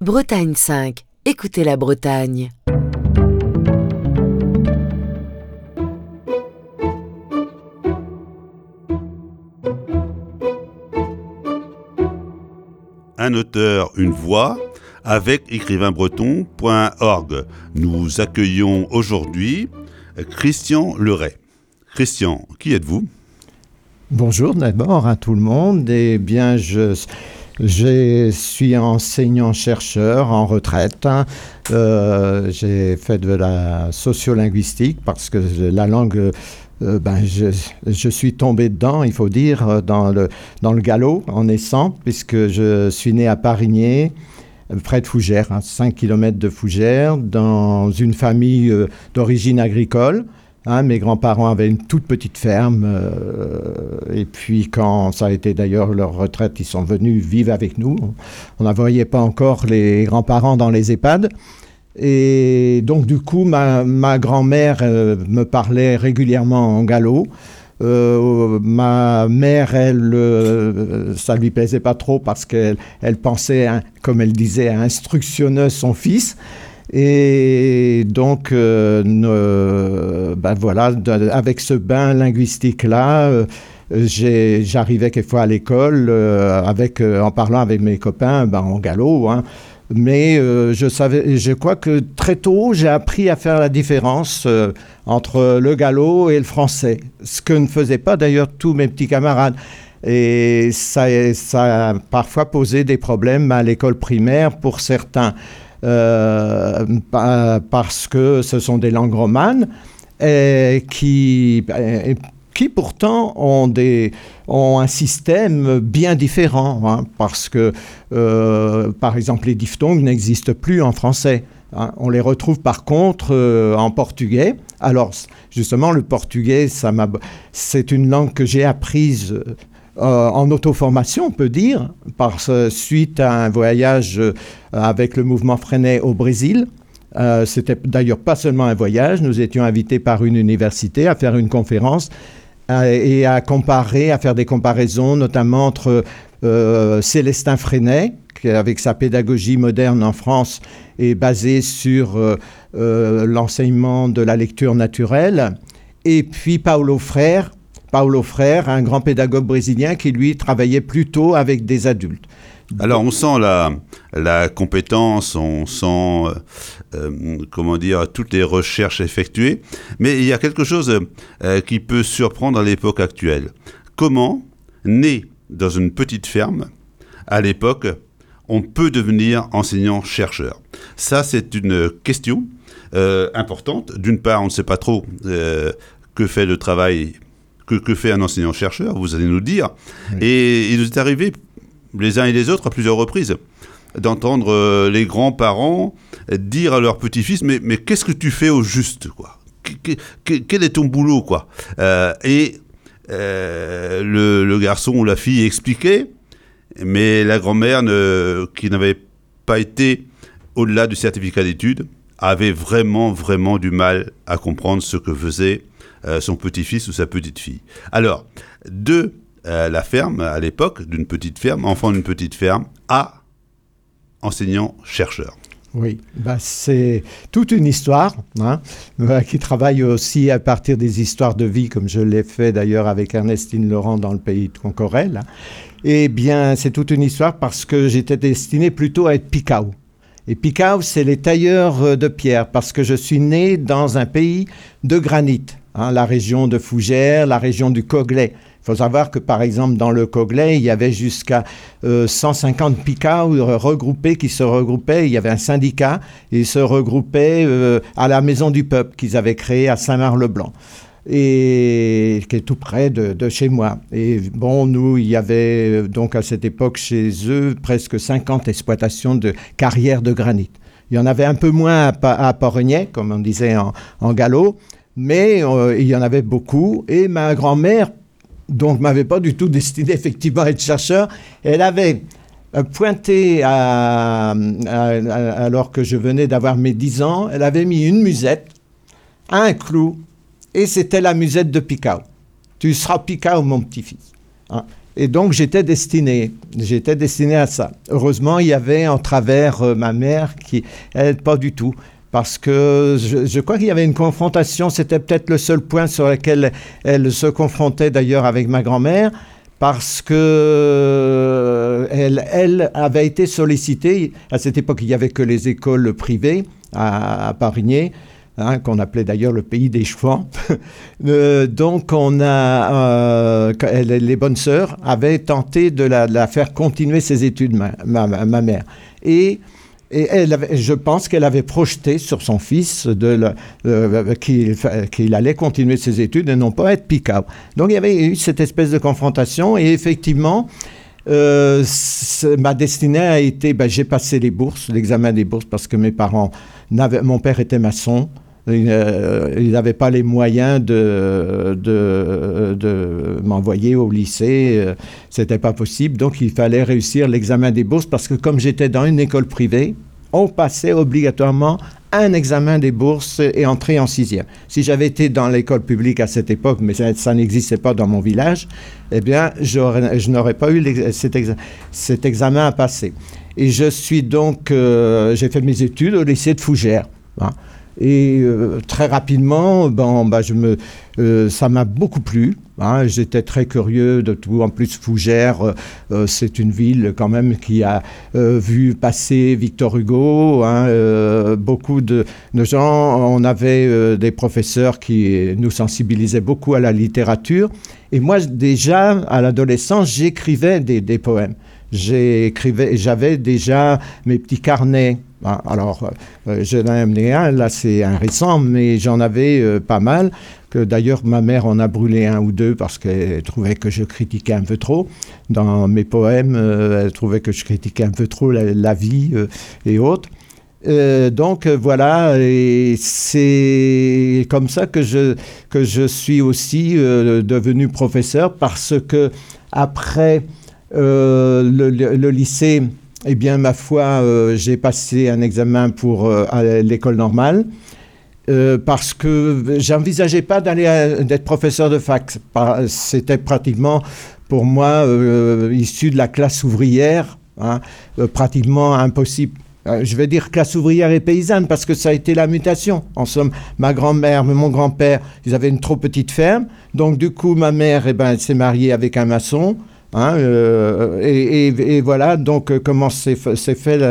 Bretagne 5. Écoutez la Bretagne. Un auteur, une voix, avec écrivainbreton.org. Nous accueillons aujourd'hui Christian Leray. Christian, qui êtes-vous ? Bonjour d'abord à tout le monde. Eh bien, je suis enseignant-chercheur en retraite. J'ai fait de la sociolinguistique parce que la langue, je suis tombé dedans, il faut dire, dans le galop en naissant, puisque je suis né à Parigné, près de Fougères, 5 km de Fougères, dans une famille d'origine agricole. Mes grands-parents avaient une toute petite ferme et puis quand ça a été d'ailleurs leur retraite, ils sont venus vivre avec nous. On ne voyait pas encore les grands-parents dans les EHPAD. Et donc du coup, ma grand-mère me parlait régulièrement en gallo. Ma mère, elle, ça lui plaisait pas trop parce qu'elle pensait, comme elle disait, à instructionner son fils. Et donc, avec ce bain linguistique-là, j'arrivais quelquefois à l'école en parlant avec mes copains en gallo. Mais je crois que très tôt, j'ai appris à faire la différence entre le gallo et le français, ce que ne faisaient pas d'ailleurs tous mes petits camarades. Et ça a parfois posé des problèmes à l'école primaire pour certains. Parce que ce sont des langues romanes qui pourtant ont un système bien différent, parce que, par exemple, les diphtongues n'existent plus en français. On les retrouve par contre en portugais. Alors, justement, le portugais, c'est une langue que j'ai apprise en auto-formation, on peut dire, suite à un voyage avec le mouvement Freinet au Brésil. C'était d'ailleurs pas seulement un voyage, nous étions invités par une université à faire une conférence et à faire des comparaisons, notamment entre Célestin Freinet, qui avec sa pédagogie moderne en France est basée sur l'enseignement de la lecture naturelle, et puis Paulo Freire, un grand pédagogue brésilien qui, lui, travaillait plutôt avec des adultes. Alors, on sent la compétence, on sent, toutes les recherches effectuées, mais il y a quelque chose qui peut surprendre à l'époque actuelle. Comment, né dans une petite ferme, à l'époque, on peut devenir enseignant-chercheur ? Ça, c'est une question importante. D'une part, on ne sait pas trop que fait le travail. Que fait un enseignant-chercheur, vous allez nous dire. Oui. Et il nous est arrivé, les uns et les autres, à plusieurs reprises, d'entendre les grands-parents dire à leur petit-fils « Mais qu'est-ce que tu fais au juste, quoi ? Quel est ton boulot, quoi ?» le garçon ou la fille expliquait, mais la grand-mère, qui n'avait pas été au-delà du certificat d'études, avait vraiment, vraiment du mal à comprendre ce que faisait son petit-fils ou sa petite-fille. Alors, de la ferme, à l'époque, d'une petite ferme, enfant d'une petite ferme, à enseignant-chercheur. Oui, c'est toute une histoire qui travaille aussi à partir des histoires de vie, comme je l'ai fait d'ailleurs avec Ernestine Laurent dans Le Pays de Concorel. Eh bien, c'est toute une histoire parce que j'étais destiné plutôt à être picao. Et picao, c'est les tailleurs de pierre, parce que je suis né dans un pays de granit. La région de Fougères, la région du Coglais. Il faut savoir que, par exemple, dans le Coglais, il y avait jusqu'à 150 picaos regroupés qui se regroupaient. Il y avait un syndicat et ils se regroupaient à la Maison du Peuple qu'ils avaient créée à Saint-Marc-le-Blanc, et qui est tout près de chez moi. Et bon, nous, il y avait donc à cette époque chez eux presque 50 exploitations de carrières de granit. Il y en avait un peu moins à Porigné, comme on disait en gallo, mais il y en avait beaucoup. Et ma grand-mère, donc, m'avait pas du tout destiné effectivement à être chercheur. Elle avait pointé, alors que je venais d'avoir mes 10 ans, elle avait mis une musette, un clou, et c'était la musette de Picao. Tu seras Picao, mon petit-fils. Et donc, j'étais destiné à ça. Heureusement, il y avait en travers ma mère qui, elle, pas du tout. Parce que je crois qu'il y avait une confrontation, c'était peut-être le seul point sur lequel elle se confrontait d'ailleurs avec ma grand-mère, parce que elle avait été sollicitée. À cette époque, il n'y avait que les écoles privées à Parigné, qu'on appelait d'ailleurs le pays des chevaux. Donc, les bonnes sœurs avaient tenté de la faire continuer ses études, ma mère. Et je pense qu'elle avait projeté sur son fils qu'il allait continuer ses études et non pas être pick-up. Donc il y avait eu cette espèce de confrontation et effectivement, ma destinée a été, j'ai passé l'examen des bourses parce que mon père était maçon. Il n'avait pas les moyens de m'envoyer au lycée. C'était pas possible. Donc, il fallait réussir l'examen des bourses parce que comme j'étais dans une école privée, on passait obligatoirement un examen des bourses et entrer en 6e. Si j'avais été dans l'école publique à cette époque, mais ça n'existait pas dans mon village, eh bien, je n'aurais pas eu cet examen à passer. Et je suis donc... j'ai fait mes études au lycée de Fougères. Et très rapidement, ça m'a beaucoup plu. J'étais très curieux de tout. En plus, Fougères, c'est une ville quand même qui a vu passer Victor Hugo. Beaucoup de gens, on avait des professeurs qui nous sensibilisaient beaucoup à la littérature. Et moi, déjà, à l'adolescence, j'écrivais des poèmes. J'avais déjà mes petits carnets. Alors, j'en ai amené un, là c'est un récent, mais j'en avais pas mal, que d'ailleurs ma mère en a brûlé un ou deux parce qu'elle trouvait que je critiquais un peu trop. Dans mes poèmes, elle trouvait que je critiquais un peu trop la vie et autres. Donc voilà, et c'est comme ça que je suis aussi devenu professeur parce que après le lycée, eh bien, ma foi, j'ai passé un examen à l'école normale parce que j'envisageais pas d'être professeur de fac. C'était pratiquement, pour moi, issu de la classe ouvrière, pratiquement impossible. Je vais dire classe ouvrière et paysanne parce que ça a été la mutation. En somme, ma grand-mère, mon grand-père, ils avaient une trop petite ferme. Donc, du coup, ma mère, elle s'est mariée avec un maçon. Et voilà donc comment s'est fait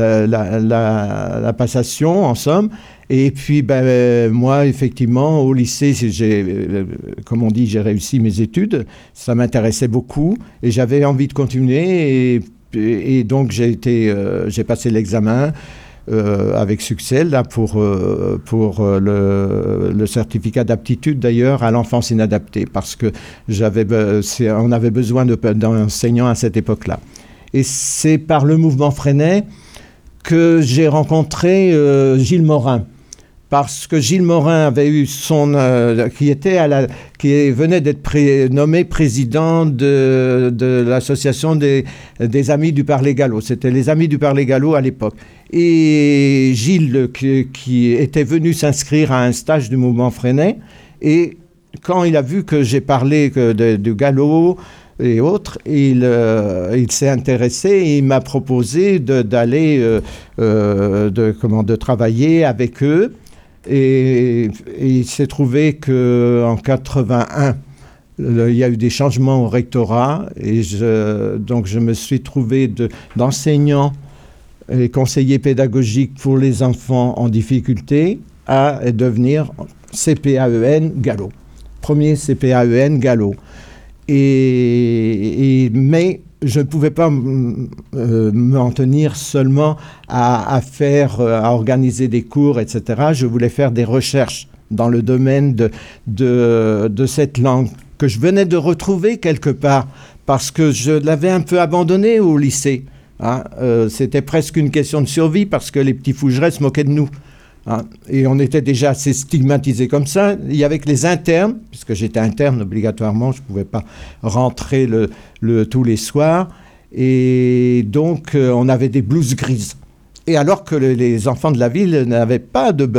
la passation en somme. Et puis moi effectivement au lycée comme on dit, j'ai réussi mes études, ça m'intéressait beaucoup et j'avais envie de continuer et donc j'ai passé l'examen avec succès là pour le certificat d'aptitude d'ailleurs à l'enfance inadaptée parce que on avait besoin d'enseignants à cette époque-là. Et c'est par le mouvement Freinet que j'ai rencontré Gilles Morin. Parce que Gilles Morin avait eu qui venait d'être nommé président de l'association des Amis du Parler Gallo. C'était les Amis du Parler Gallo à l'époque. Et Gilles, qui était venu s'inscrire à un stage du mouvement Freinet, et quand il a vu que j'ai parlé du gallo et autres, il s'est intéressé et il m'a proposé de travailler avec eux. Et il s'est trouvé qu'en 81, il y a eu des changements au rectorat et donc je me suis trouvé d'enseignant et conseiller pédagogique pour les enfants en difficulté à devenir CPAEN Gallo. Premier CPAEN Gallo. Mais je ne pouvais pas m'en tenir seulement à organiser des cours, etc. Je voulais faire des recherches dans le domaine de cette langue que je venais de retrouver quelque part parce que je l'avais un peu abandonnée au lycée. C'était presque une question de survie parce que les petits Fougerais se moquaient de nous. Et on était déjà assez stigmatisés comme ça. Il y avait que les internes, puisque j'étais interne obligatoirement, je ne pouvais pas rentrer tous les soirs. Et donc, on avait des blouses grises. Et alors que les enfants de la ville n'avaient pas de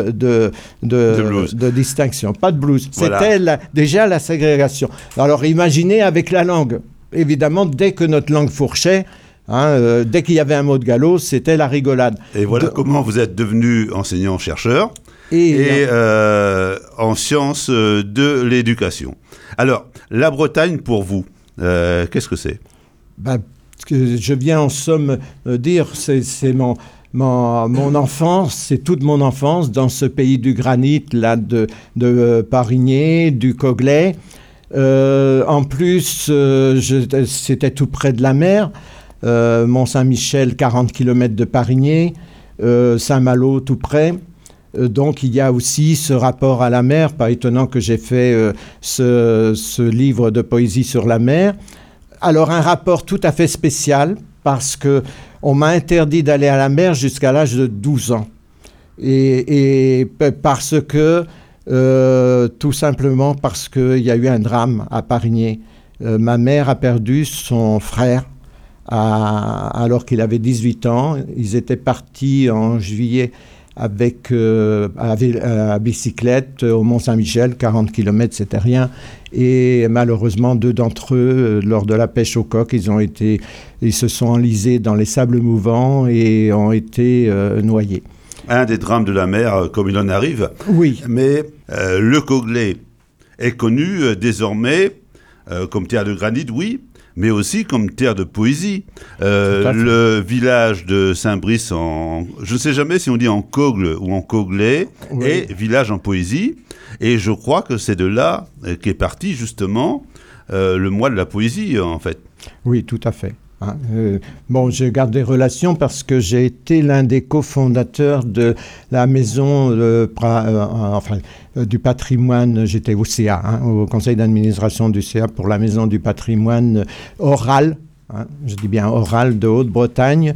distinction, pas de blouse. Voilà. C'était déjà la ségrégation. Alors, imaginez avec la langue. évidemment, dès que notre langue fourchait, dès qu'il y avait un mot de galop, c'était la rigolade. Et voilà comment vous êtes devenu enseignant-chercheur et en sciences de l'éducation. Alors, la Bretagne, pour vous, qu'est-ce que c'est ? Je viens en somme dire, c'est mon enfance, c'est toute mon enfance dans ce pays du granit, là, de Parigné, du Coglais. En plus, c'était tout près de la mer. Mont-Saint-Michel, 40 km de Parigné. Saint-Malo, tout près. Donc, il y a aussi ce rapport à la mer. Pas étonnant que j'ai fait ce livre de poésie sur la mer. Alors, un rapport tout à fait spécial parce qu'on m'a interdit d'aller à la mer jusqu'à l'âge de 12 ans. Et parce que, tout simplement parce qu'il y a eu un drame à Parigné. Ma mère a perdu son frère alors qu'il avait 18 ans. Ils étaient partis en juillet avec à bicyclette au Mont-Saint-Michel, 40 km, c'était rien. Et malheureusement, 2 d'entre eux, lors de la pêche au coq, ils se sont enlisés dans les sables mouvants et ont été noyés. Un des drames de la mer, comme il en arrive. Oui. Mais le Coglais est connu désormais comme terre de granit, oui, mais aussi comme terre de poésie. Le village de Saint-Brice, je ne sais jamais si on dit en Cogle ou en Coglais, oui, est village en poésie. Et je crois que c'est de là qu'est parti justement le mois de la poésie, en fait. Oui, tout à fait. Je garde des relations parce que j'ai été l'un des cofondateurs de la maison du patrimoine. J'étais au CA, au conseil d'administration du CA pour la maison du patrimoine oral. Je dis bien oral de Haute-Bretagne,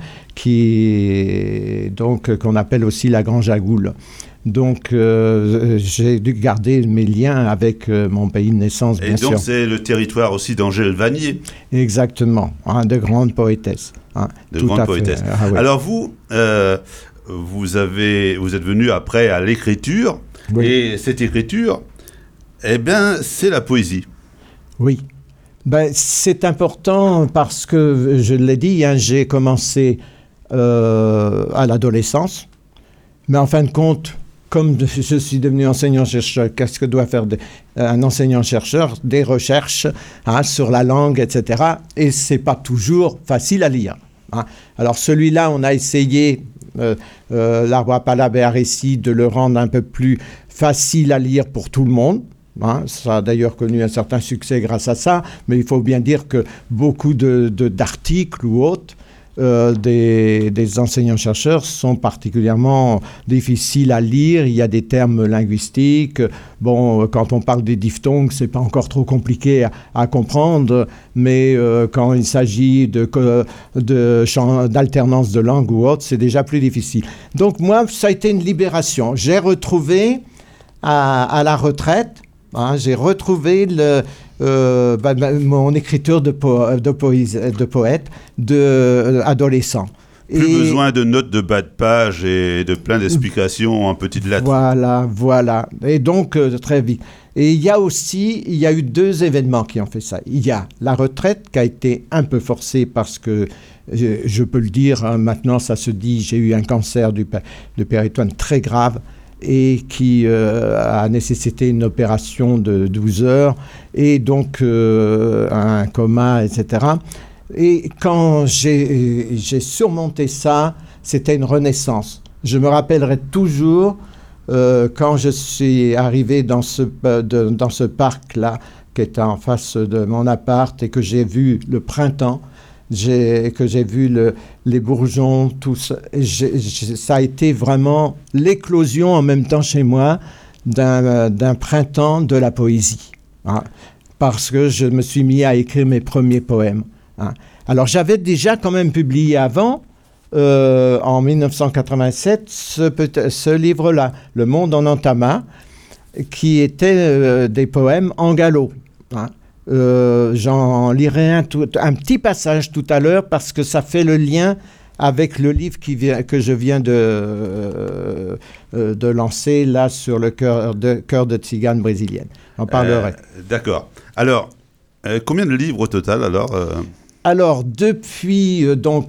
qu'on appelle aussi la Grange à Goules. Donc, j'ai dû garder mes liens avec mon pays de naissance, bien sûr. Et donc, c'est le territoire aussi d'Angèle Vannier. Exactement, de grandes poétesses. De grandes poétesses. Oui. Alors, vous êtes venu après à l'écriture, oui, et cette écriture, c'est la poésie. Oui. C'est important parce que, je l'ai dit, j'ai commencé à l'adolescence, mais en fin de compte, comme je suis devenu enseignant-chercheur, qu'est-ce que doit faire un enseignant-chercheur? Des recherches sur la langue, etc. Et ce n'est pas toujours facile à lire. Alors celui-là, on a essayé, L'Arbre à palabre et à récit, de le rendre un peu plus facile à lire pour tout le monde. Ça a d'ailleurs connu un certain succès grâce à ça, mais il faut bien dire que beaucoup d'articles ou autres, des enseignants-chercheurs sont particulièrement difficiles à lire. Il y a des termes linguistiques. Quand on parle des diphtongues, c'est pas encore trop compliqué à comprendre, mais quand il s'agit d'alternance de langue ou autre, c'est déjà plus difficile. Donc moi, ça a été une libération. J'ai retrouvé à la retraite, j'ai retrouvé mon écriture de poète adolescent. Plus besoin de notes de bas de page et de plein d'explications en petites lettres. Voilà. Et donc, très vite. Et il y a eu 2 événements qui ont fait ça. Il y a la retraite qui a été un peu forcée parce que, je peux le dire, maintenant ça se dit, j'ai eu un cancer de péritoine très grave et qui a nécessité une opération de 12 heures et donc un coma, etc. Et quand j'ai surmonté ça, c'était une renaissance. Je me rappellerai toujours quand je suis arrivé dans ce parc-là, qui était en face de mon appart, et que j'ai vu le printemps, que j'ai vu les bourgeons, tout ça. Ça a été vraiment l'éclosion en même temps chez moi d'un printemps de la poésie. Parce que je me suis mis à écrire mes premiers poèmes. Alors j'avais déjà quand même publié avant, en 1987, ce livre-là, Le Monde en Entama, qui était des poèmes en gallo. J'en lirai un petit passage tout à l'heure parce que ça fait le lien avec le livre que je viens de lancer là sur le cœur de tzigane brésilienne. On parlerait. D'accord. Alors, Combien de livres au total alors Alors, depuis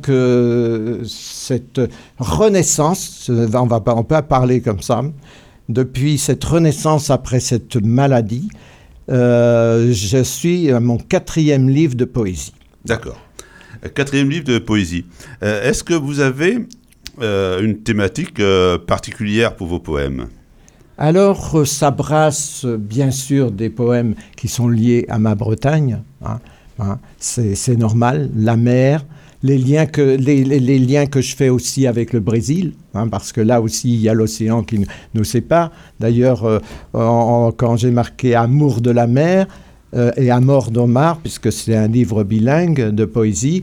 cette renaissance, on peut parler comme ça, depuis cette renaissance après cette maladie, je suis à mon 4e livre de poésie. D'accord. 4e livre de poésie. Est-ce que vous avez une thématique particulière pour vos poèmes ? Alors, ça brasse bien sûr des poèmes qui sont liés à ma Bretagne, c'est normal, la mer, les liens que je fais aussi avec le Brésil, parce que là aussi il y a l'océan qui nous sépare. D'ailleurs, quand j'ai marqué Amour de la mer et Amor do Mar, puisque c'est un livre bilingue de poésie,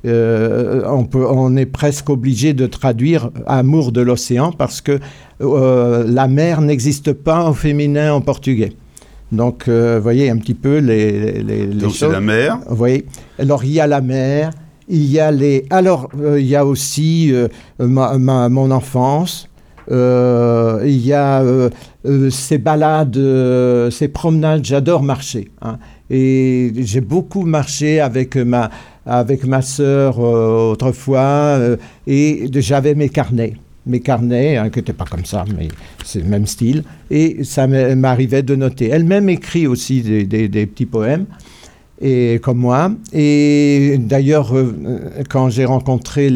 on est presque obligé de traduire Amour de l'océan parce que la mer n'existe pas au féminin en portugais. Donc, vous voyez un petit peu les Donc choses. c'est la mer. Vous voyez. Alors, il y a la mer, il y a il y a aussi mon enfance, il y a ces balades, ces promenades, j'adore marcher. Et j'ai beaucoup marché avec ma sœur autrefois, et j'avais mes carnets, qui n'étaient pas comme ça, mais c'est le même style, et ça m'arrivait de noter. Elle-même écrit aussi des petits poèmes, et comme moi. Et d'ailleurs, quand j'ai rencontré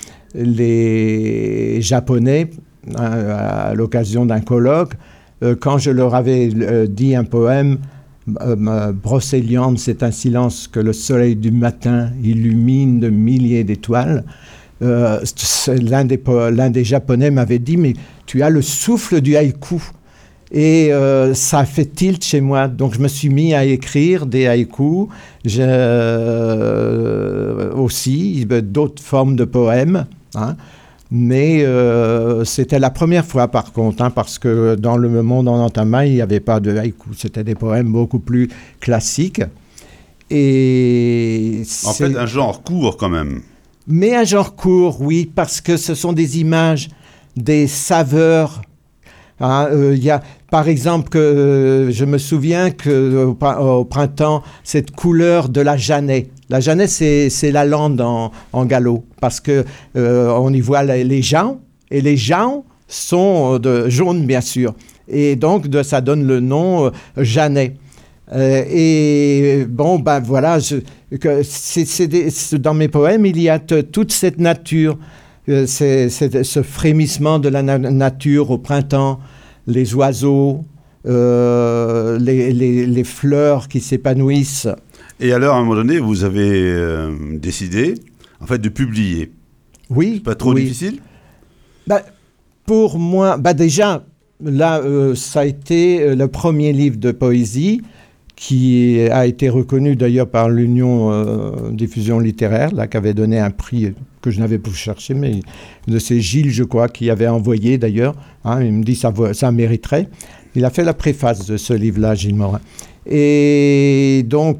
les Japonais à l'occasion d'un colloque, quand je leur avais dit un poème, Brocéliande, c'est un silence que le soleil du matin illumine de milliers d'étoiles. L'un des Japonais m'avait dit, mais tu as le souffle du haïku. Et ça a fait tilt chez moi. Donc je me suis mis à écrire des haïkus, aussi d'autres formes de poèmes. Mais c'était la première fois par contre, parce que dans le monde en entamail, il n'y avait pas de haïku. C'était des poèmes beaucoup plus classiques. Et en fait, un genre court quand même. Mais un genre court, oui, parce que ce sont des images, des saveurs. Y a, par exemple, je me souviens qu'au printemps, cette couleur de la Jeannet. La Jeannet, c'est la lande en gallo, parce qu'on y voit les gens, et les gens sont jaunes, bien sûr. Et donc, ça donne le nom Jeannet. Et bon, ben voilà, dans mes poèmes, il y a toute cette nature, ce frémissement de la nature au printemps, les oiseaux, les fleurs qui s'épanouissent. Et alors, à un moment donné, vous avez décidé, en fait, de publier. Oui. C'est pas trop difficile ? Pour moi, déjà, là, ça a été le premier livre de poésie qui a été reconnu d'ailleurs par l'Union Diffusion Littéraire, là, qui avait donné un prix que je n'avais pas cherché, mais c'est Gilles, je crois, qui avait envoyé d'ailleurs. Il me dit ça mériterait. Il a fait la préface de ce livre-là, Gilles Morin. Et donc,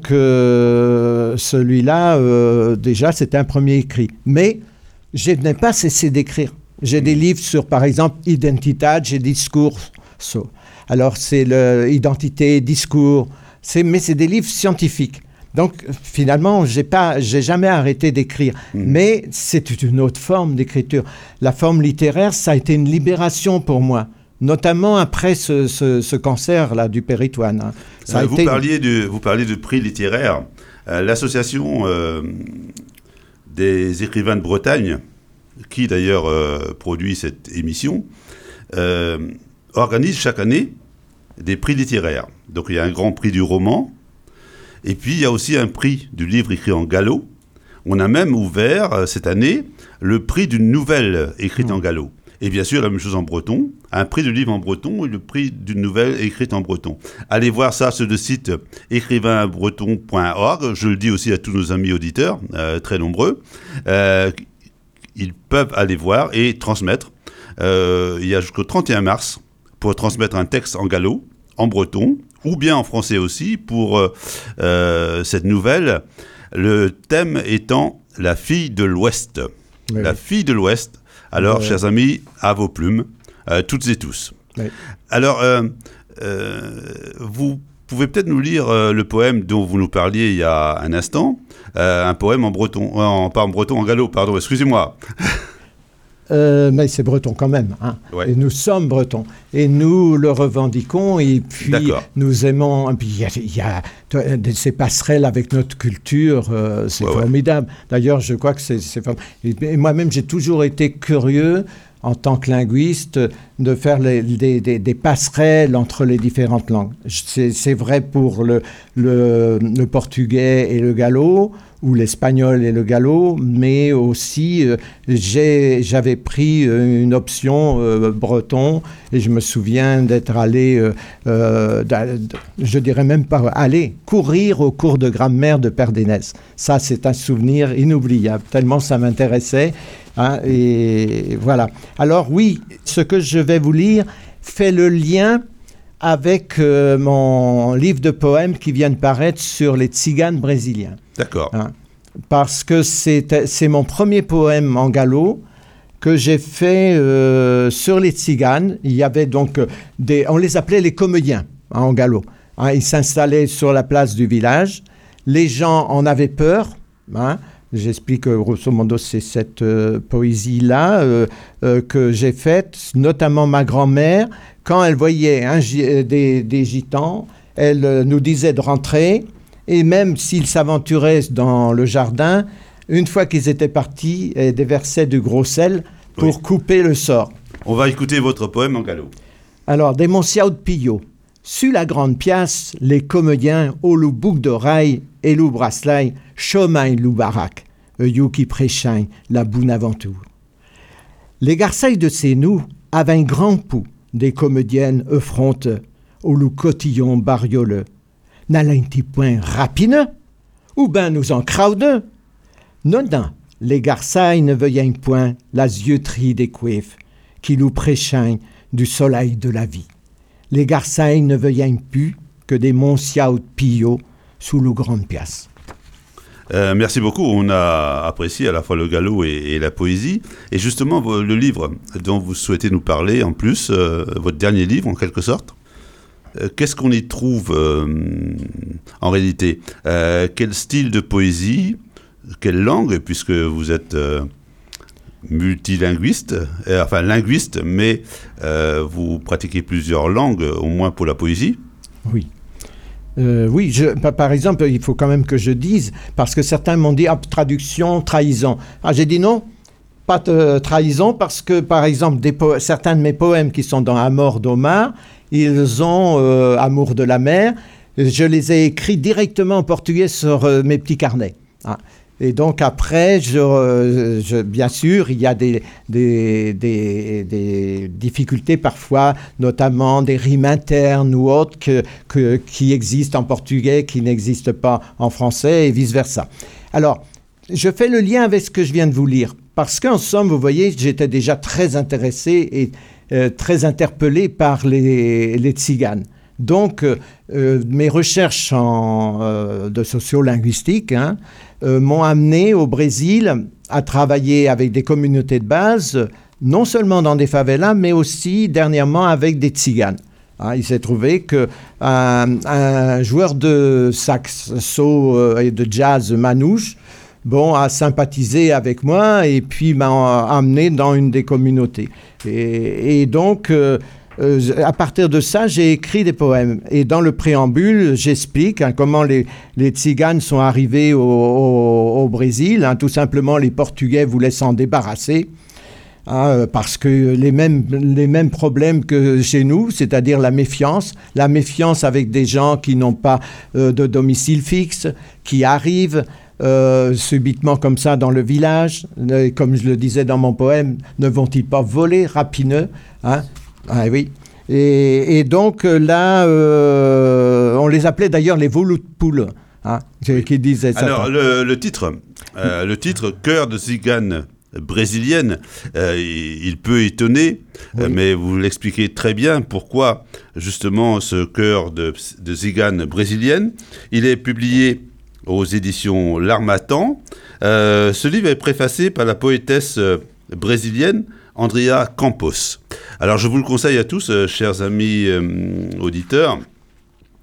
celui-là, déjà, c'était un premier écrit. Mais je n'ai pas cessé d'écrire. J'ai des livres sur, par exemple, Identità et Discours. Alors, c'est identité, discours. Mais c'est des livres scientifiques. Donc, finalement, j'ai jamais arrêté d'écrire. Mais c'est une autre forme d'écriture. La forme littéraire, ça a été une libération pour moi. Notamment après ce cancer-là du péritoine. Vous parliez de prix littéraire. L'association des écrivains de Bretagne, qui d'ailleurs produit cette émission, organise chaque année des prix littéraires. Donc il y a un grand prix du roman, et puis il y a aussi un prix du livre écrit en gallo. On a même ouvert cette année le prix d'une nouvelle écrite en gallo. Et bien sûr, la même chose en breton, un prix de livre en breton et le prix d'une nouvelle écrite en breton. Allez voir ça sur le site écrivainbreton.org. Je le dis aussi à tous nos amis auditeurs, très nombreux. Ils peuvent aller voir et transmettre. Il y a jusqu'au 31 mars pour transmettre un texte en gallo, en breton, ou bien en français aussi, pour cette nouvelle. Le thème étant « La fille de l'Ouest ». Oui. La fille de l'Ouest. Alors, chers amis, à vos plumes, toutes et tous. Oui. Alors, vous pouvez peut-être nous lire le poème dont vous nous parliez il y a un instant, un poème en breton, pas en breton, en gallo, pardon, excusez-moi. Mais c'est breton quand même, hein. Ouais. Et nous sommes bretons et nous le revendiquons et puis nous aimons. Et puis il y a ces passerelles avec notre culture, c'est formidable. D'ailleurs, je crois que c'est formidable. Et moi-même, j'ai toujours été curieux en tant que linguiste de faire des passerelles entre les différentes langues. C'est vrai pour le portugais et le gallo, ou l'espagnol et le gallo, mais aussi j'avais pris une option breton et je me souviens d'être allé, je dirais même pas aller, courir au cours de grammaire de Père d'Énès. Ça, c'est un souvenir inoubliable, tellement ça m'intéressait. Hein, et voilà. Alors oui, ce que je vais vous lire fait le lien avec mon livre de poèmes qui vient de paraître sur les tziganes brésiliens. D'accord. Hein, parce que c'est mon premier poème en gallo que j'ai fait sur les tziganes. Il y avait donc on les appelait les comédiens, hein, en gallo. Hein, ils s'installaient sur la place du village. Les gens en avaient peur. Hein. J'explique grosso modo, c'est cette poésie-là que j'ai faite, notamment ma grand-mère. Quand elle voyait des gitans, elle nous disait de rentrer. Et même s'ils s'aventuraient dans le jardin, une fois qu'ils étaient partis, elle déversait du gros sel pour couper le sort. On va écouter votre poème en gallo. Alors, des Monsiao de Pillo. Sur la grande pièce, les comédiens, au loup bouc d'oreille et loup braslay, chemin loup baraque, you qui prêchain la bonne aventure. Les garçailles de Sénou avaient un grand pouls, des comédiennes effrontes, au loup cotillon barioleux. N'allait un petit point rapineux, ou ben nous en crowdeux. Non, les garçailles ne veuillent point la zieutrie des couifs, qui nous prêchain du soleil de la vie. Les garçailles ne veuillent plus que des Monsiao de Pillo sous le grande pièce. Merci beaucoup, on a apprécié à la fois le gallo et la poésie. Et justement, le livre dont vous souhaitez nous parler, en plus, votre dernier livre en quelque sorte, qu'est-ce qu'on y trouve en réalité? Quel style de poésie? Quelle langue? Puisque vous êtes multilinguiste, enfin linguiste, mais vous pratiquez plusieurs langues, au moins pour la poésie. Oui. Oui, par exemple, il faut quand même que je dise, parce que certains m'ont dit traduction, trahison. Ah, j'ai dit non, pas de trahison, parce que par exemple, certains de mes poèmes qui sont dans Amor d'Omar, ils ont Amour de la mer. Je les ai écrits directement en portugais sur mes petits carnets. Hein. Et donc après, bien sûr, il y a des difficultés parfois, notamment des rimes internes ou autres qui existent en portugais, qui n'existent pas en français et vice-versa. Alors, je fais le lien avec ce que je viens de vous lire, parce qu'en somme, vous voyez, j'étais déjà très intéressé et très interpellé par les tziganes. Donc, mes recherches de sociolinguistique m'ont amené au Brésil à travailler avec des communautés de base, non seulement dans des favelas, mais aussi dernièrement avec des tziganes. Il s'est trouvé qu'un joueur de saxo et de jazz manouche a sympathisé avec moi et puis m'a amené dans une des communautés. Et donc, à partir de ça, j'ai écrit des poèmes. Et dans le préambule, j'explique comment les tziganes sont arrivés au Brésil. Tout simplement, les Portugais voulaient s'en débarrasser. Parce que les mêmes problèmes que chez nous, c'est-à-dire la méfiance avec des gens qui n'ont pas de domicile fixe, qui arrivent subitement comme ça dans le village, comme je le disais dans mon poème, ne vont-ils pas voler rapineux, Ah oui. Et donc là, on les appelait d'ailleurs les volous de poule, qui disaient ça. Alors le titre, Cœur de tzigane brésilienne, il peut étonner, mais vous l'expliquez très bien pourquoi justement ce Cœur de tzigane brésilienne. Il est publié aux éditions L'Harmattan. Ce livre est préfacé par la poétesse brésilienne Andrea Campos. Alors je vous le conseille à tous, chers amis auditeurs,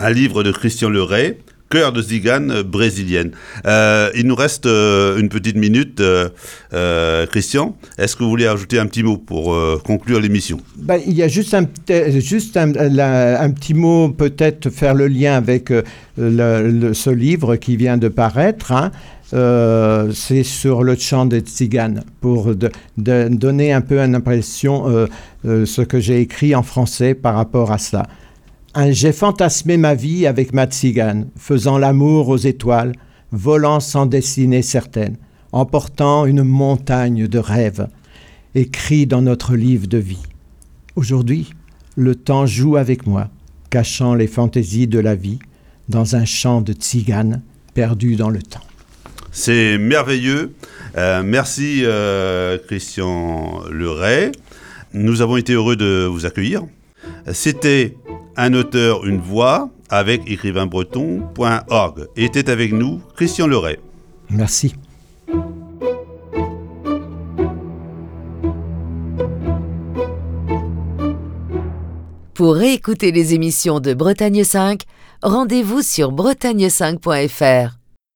un livre de Christian Leray, Cœur de Tzigane brésilienne. Il nous reste une petite minute. Christian, est-ce que vous voulez ajouter un petit mot pour conclure l'émission? Il y a juste un petit mot, peut-être faire le lien avec ce livre qui vient de paraître. C'est sur le chant des Tziganes, pour donner un peu une impression, ce que j'ai écrit en français par rapport à cela. J'ai fantasmé ma vie avec ma tzigane, faisant l'amour aux étoiles, volant sans destinée certaine, emportant une montagne de rêves, écrits dans notre livre de vie. Aujourd'hui, le temps joue avec moi, cachant les fantaisies de la vie, dans un chant de tzigane perdu dans le temps. C'est merveilleux. Merci Christian Leray. Nous avons été heureux de vous accueillir. C'était Un auteur, une voix avec écrivainbreton.org. Était avec nous Christian Leray. Merci. Pour réécouter les émissions de Bretagne 5, rendez-vous sur bretagne5.fr.